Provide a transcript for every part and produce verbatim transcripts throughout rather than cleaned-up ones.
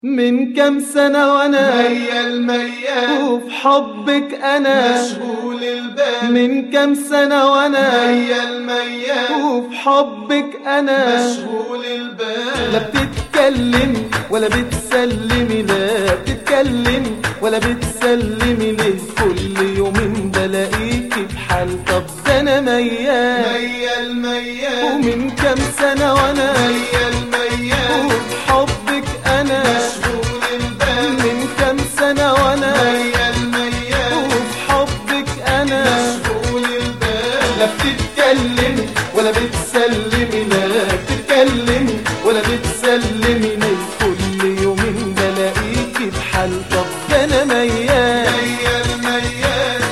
من كام سنة وانا ميال ميال وفي حبك انا مشغول البال. من كام سنة وانا ميال ميال وفي حبك انا مشغول البال. لا بتتكلم ولا بتسلمي، لا بتتكلم ولا بتسلمي، ليه كل يومين بلاقيكي بحال؟ طب ده انا ميال ميال ميال ومن كام سنة وانا ميال ميال وفي حبك انا مشغول البال. من كام سنة وانا ميال ميال وفي حبك انا مشغول البال. لا بتتكلم ولا بتسلمي، لا بتتكلم ولا بتسلمي، ليه كل يومين بلاقيكي بحال؟ طب ده انا ميال ميال ميال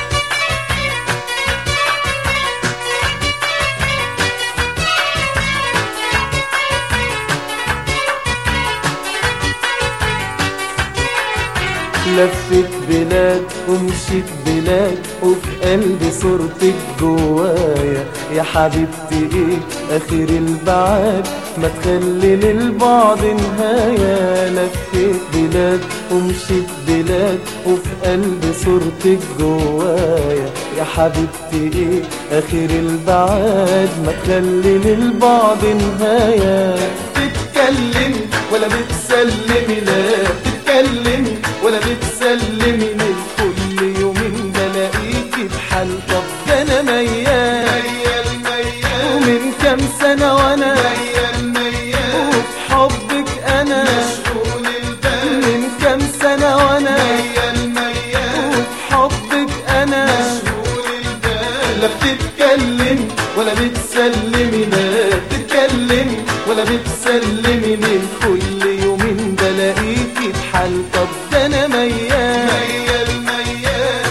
لفت بلاد ومشيت بلاد وفي قلبي صورتك جوايا، يا حبيبتي ايه اخر البعاد ما تخلي للبعد نهاية. لفت بلاد ومشيت بلاد وفي قلبي صورتك جوايا، يا حبيبتي ايه اخر البعاد ما تخلي للبعد نهاية. بتتكلم ولا بتسلمي، لا بتتكلم ولا بتسلمي، ليه كل يومين بلاقيكي بحال؟ طب ده انا ميال ميال ميال ومن كام سنة وانا ميال ميال وفي حبك انا مشغول البال. من كام سنة وانا ميال ميال وفي حبك انا مشغول البال. لا بتتكلم ولا بتسلمي، لا بتتكلم ولا بتسلمي، ليه كل يومين بلاقيكي بحال؟ طب ده انا ميال ميال ميال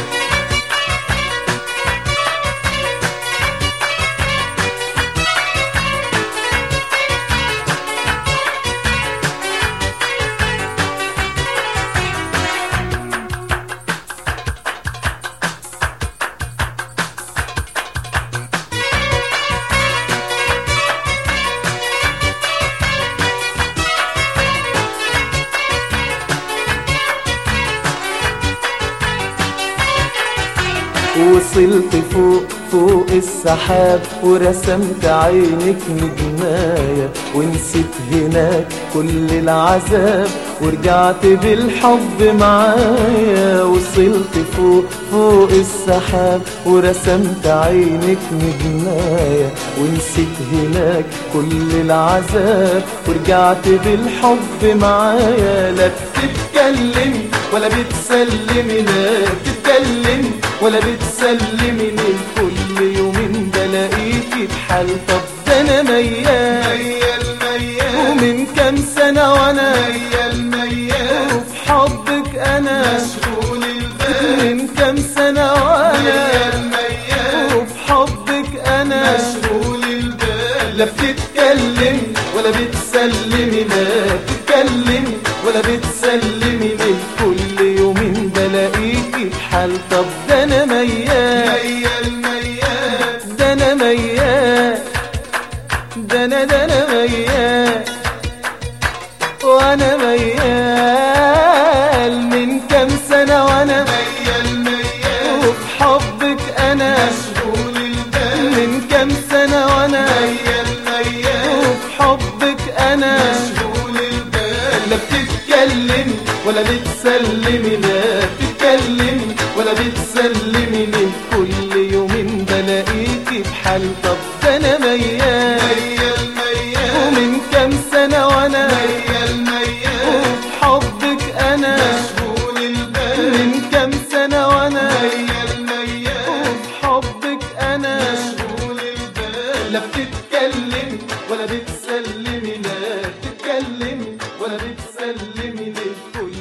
وصلت فوق فوق السحاب ورسمت عينك نجماية، ونسيت هناك كل العذاب ورجعت بالحب معايا. وصلت فوق فوق السحاب ورسمت عينك نجماية، ونسيت هناك كل العذاب ورجعت بالحب معايا. لا بتتكلم ولا بتسلمي، لا بتتكلم ولا بتسلمي، ليه كل يومين بلاقيكي بحال؟ طب ده انا ميال ميال ميال ومن كام سنة وانا ميال ميال وفي حبك انا مشغول البال. من كام سنة وانا ميال ميال وفي حبك انا مشغول البال. لا بتتكلم ولا بتسلمي، لا بتتكلم ولا بتسلمي، ليه كل يومين بلاقيكي بحال؟ طب ده انا ميال ميال ميال ده انا ميال ده انا ده انا ميال وانا ميال من كام سنة وانا ميال ميال وفي حبك انا مشغول البال. من كام سنة وانا ميال ميال وفي حبك انا مشغول البال. لا بتتكلم ولا بتسلمي، لا بتتكلم ولا بتسلمي، ليه كل يومين بلاقيكي بحال؟ طب ده انا ميال ميال ميال ومن كام سنة وانا ميال ميال وفي حبك انا مشغول البال. من كام سنة وانا ميال ميال وفي حبك انا مشغول البال. لا بتتكلم ولا بتسلمي، لا بتتكلم ولا بتسلمي، ليه كل